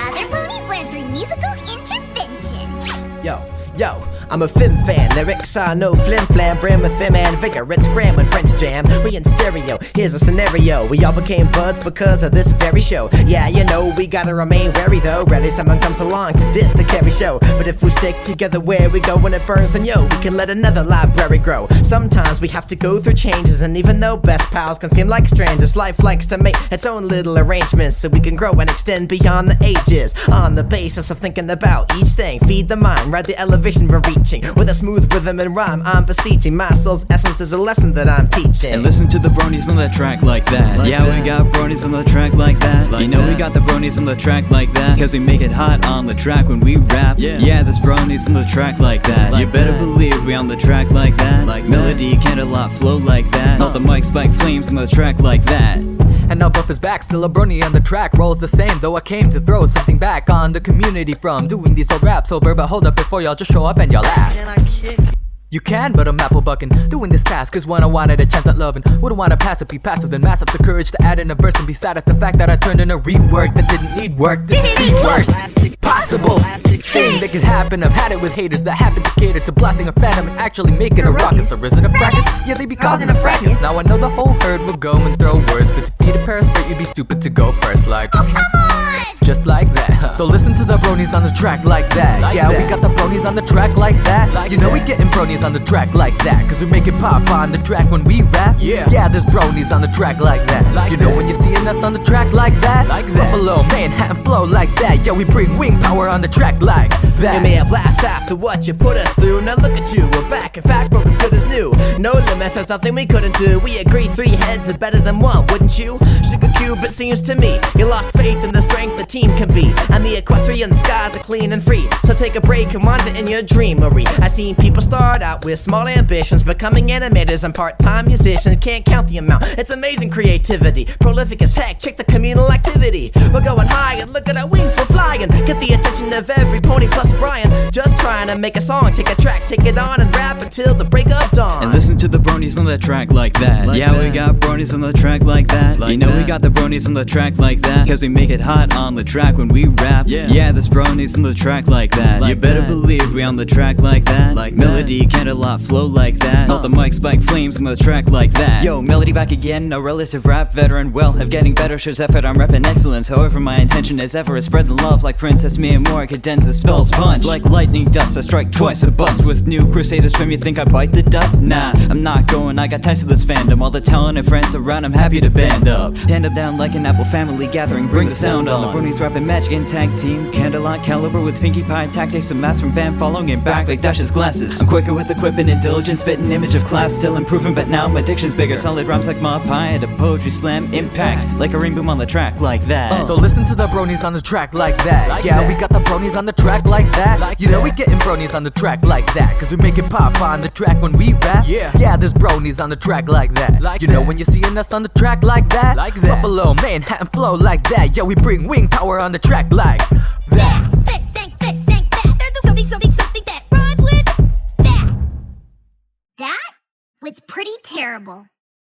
other ponies learn through musical intervention. Yo, I'm a Fim fan. Lyrics are no flim flam. Brim with Fim and vigor. It's Graham with French jam. We in stereo. Here's a scenario. We all became buds because of this very show. Yeah, you know, we gotta remain wary though. Rarely someone comes along to diss the carry show. But if we stick together where we go when it burns, then yo, we can let another library grow. Sometimes we have to go through changes, and even though best pals can seem like strangers, life likes to make its own little arrangements so we can grow and extend beyond the ages. On the basis of thinking about each thing, feed the mind, ride the elevation we're reaching. With a smooth rhythm and rhyme, I'm beseeching. My soul's essence is a lesson that I'm teaching. And listen to the bronies on the track like that. We got bronies on the track like that. We got the bronies on the track like that. Cause we make it hot on the track when we rap. Yeah, there's bronies on the track like that. You better believe we on the track like that. Melody, candlelight, flow like that. All the mic spike flames on the track like that. And now both is back, still a brony on the track. Rolls the same, though I came to throw something back on the community from doing these old raps over. But hold up before y'all just show up and y'all ask. You can, but I'm apple bucking. Doing this task is when I wanted a chance at loving. Wouldn't wanna pass it, be passive, then mass up the courage to add in a verse and be sad at the fact that I turned in a rework that didn't need work. This is the worst possible thing that could happen. I've had it with haters that happen to cater to blasting a phantom and actually making a ruckus. Or is it a practice? Yeah, they be causing a fracas. Now I know the whole herd will go and throw words, but to feed a parasite, you'd be stupid to go first. Like, Oh, come on! just like that. So listen to the bronies on the track like that. We got the bronies on the track like that. You know we getting bronies on the track like that, cause we make it pop on the track when we rap. Yeah, there's bronies on the track like that. You know when you're seeing us on the track like that. Buffalo, Manhattan flow like that. Yo, we bring wing power on the track like that. You may have laughed after what you put us through. Now look at you, we're back. In fact, we're as good as new. No limits, there's nothing we couldn't do. We agree 3 heads are better than 1, wouldn't you? Sugar Cube, it seems to me you lost faith in the strength the team can be. And the equestrian skies are clean and free. So take a break and wander in your dreamery. I've seen people start out with small ambitions, becoming animators and part-time musicians. Can't count the amount, it's amazing creativity. Prolific as heck, check the communal activity. We're going high and look at our wings, we're flying. Get the attention of every pony plus Brian. Just trying to make a song, take a track, take it on and rap until the break of dawn. And listen to the bronies on the track like that. We got bronies on the track like that. You know we got the bronies on the track like that. Cause we make it hot on the track when we rap. Yeah, there's bronies on the track like that. You better believe we on the track like that. Melody, candlelight, flow like that. All the mic spike flames on the track like that. Yo, Melody back again, a relative rap veteran. Well, of getting better shows effort, I'm repping excellence. However, my intention is ever is spreading love like Princess Me and more. Cadenza spells punch like lightning dust. I strike twice a bust with new crusaders from you think I bite the dust? Nah, I'm not going, I got ties to this fandom. All the talent and friends around, I'm happy to band up. Stand up down like an Apple family gathering, bring the sound on. The bronies rapping magic and tag team. Candlelight caliber with Pinkie Pie tactics. A mass from Van following and back like Dash's glasses. I'm quicker with equipment and diligence, spitting image of class, still improving, but now my diction's bigger. Solid rhymes like Ma Pie at a poetry slam. Impact like a ring boom on the track like that. So listen to the bronies on the track like that. We got the bronies on the track like that. You know we getting bronies on the track like that, cause we make it pop on the track when we rap. Yeah, there's bronies on the track like that. You know when you're seeing us on the track like that. Buffalo, Manhattan flow like that. Yo, we bring wing power on the track like that. This ain't that. There's something that rhymes with that. That was pretty terrible.